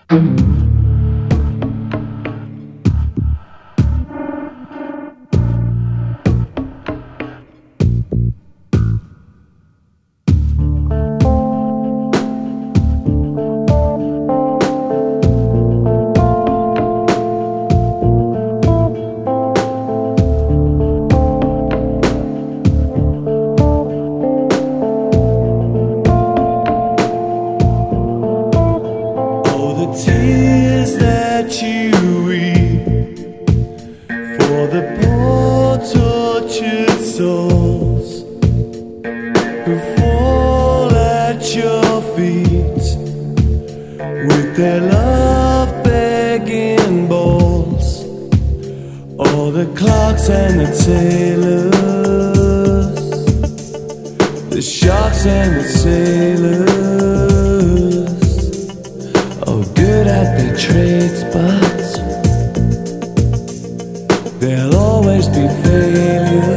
Tears that you weep for the poor tortured souls who fall at your feet with their love begging bowls. All the clocks and the tailors, the sharks and the sailors, good at their trades, but there'll always be failures.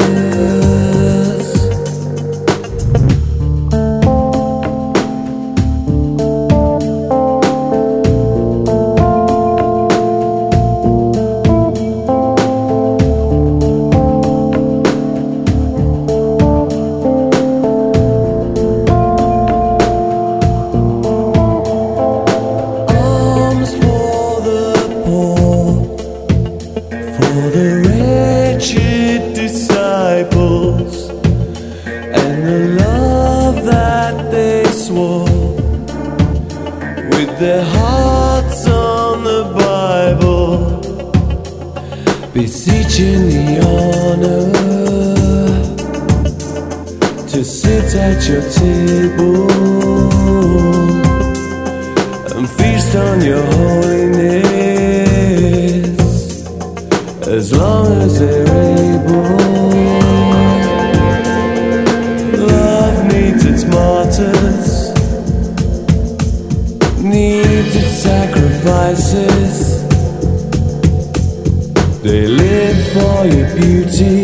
For the wretched disciples and the love that they swore with their hearts on the Bible, beseeching the honor to sit at your table and feast on your holiness, as long as they're able. Love needs its martyrs, needs its sacrifices. They live for your beauty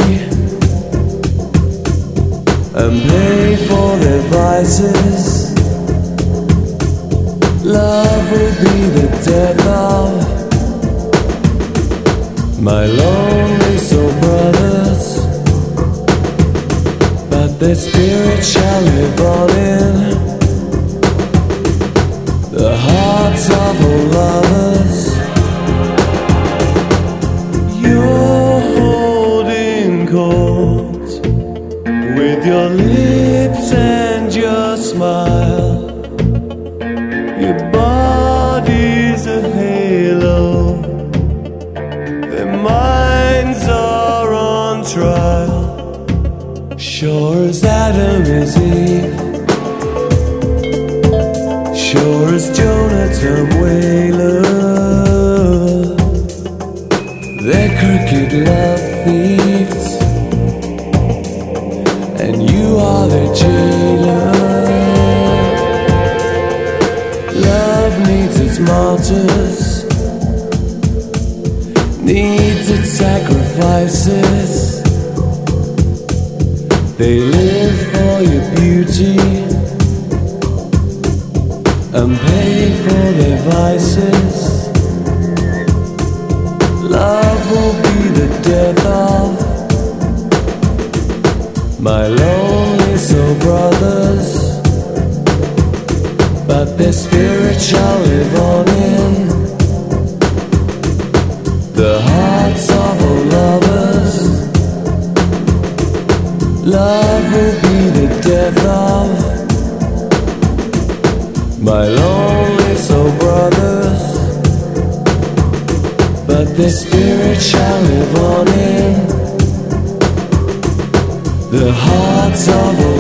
and pay for their vices. Love will be the death of my lonely soul brothers, but their spirit shall live on in the hearts of all lovers. You're holding court with your lips and your smile. Your body's a halo, their minds are on trial. Sure as Adam is Eve, sure as Jonathan Whaler, they're crooked love thieves, and you are their jailer. Love needs its martyrs, needs its sacrifices. They live for your beauty and pay for their vices. Love will be the death of my lonely soul brothers, but their spirit shall live on in the hearts of all lovers. Love will be the death of my lonely soul brothers, but their spirit shall live on in the hearts of all